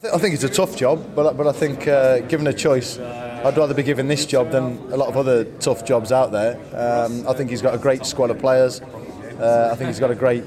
I think it's a tough job, but I think given a choice, I'd rather be given this job than a lot of other tough jobs out there. I think he's got a great squad of players. I think he's got a great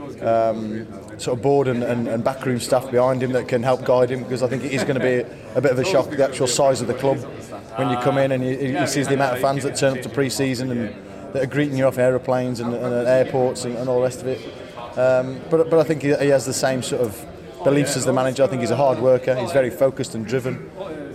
sort of board and backroom staff behind him that can help guide him, because I think it is going to be a bit of a shock, the actual size of the club, when you come in and you see the amount of fans that turn up to pre-season and that are greeting you off aeroplanes and at airports and all the rest of it. But I think he has the same sort of beliefs as the manager. I think he's a hard worker. He's very focused and driven.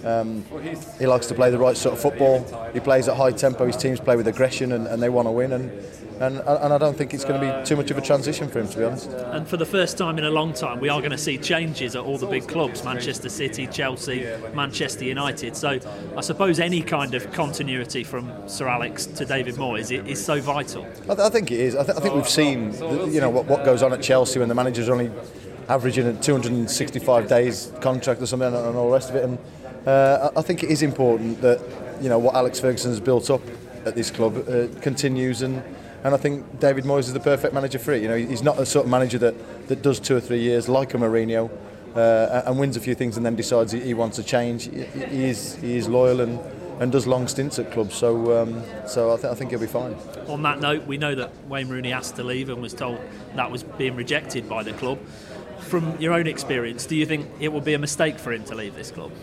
He likes to play the right sort of football. He plays at high tempo. His teams play with aggression and they want to win. And I don't think it's going to be too much of a transition for him, to be honest. And for the first time in a long time, we are going to see changes at all the big clubs: Manchester City, Chelsea, Manchester United. So I suppose any kind of continuity from Sir Alex to David Moyes is so vital. I think it is. I think we've seen what goes on at Chelsea when the manager's only averaging a 265 days contract or something and all the rest of it. And I think it is important that what Alex Ferguson has built up at this club continues, and I think David Moyes is the perfect manager for it. He's not a sort of manager that does 2 or 3 years like a Mourinho and wins a few things and then decides he wants to change. He is loyal and does long stints at clubs, so I think he'll be fine. On that note, we know that Wayne Rooney asked to leave and was told that was being rejected by the club. From your own experience, do you think it would be a mistake for him to leave this club?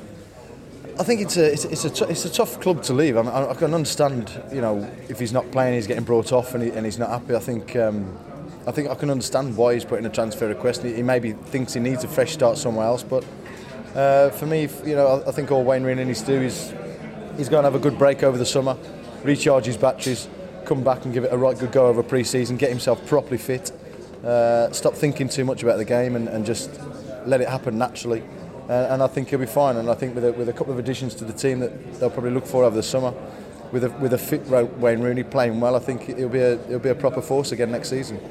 I think it's a tough club to leave. I can understand, if he's not playing, he's getting brought off and he's not happy. I think I can understand why he's putting a transfer request. He maybe thinks he needs a fresh start somewhere else. But for me, I think all Wayne Rooney needs to do is he's going to have a good break over the summer, recharge his batteries, come back and give it a right good go over pre-season, get himself properly fit. Stop thinking too much about the game and just let it happen naturally, and I think he'll be fine. And I think with a couple of additions to the team that they'll probably look for over the summer, with a fit Wayne Rooney playing well, I think it'll be a proper force again next season.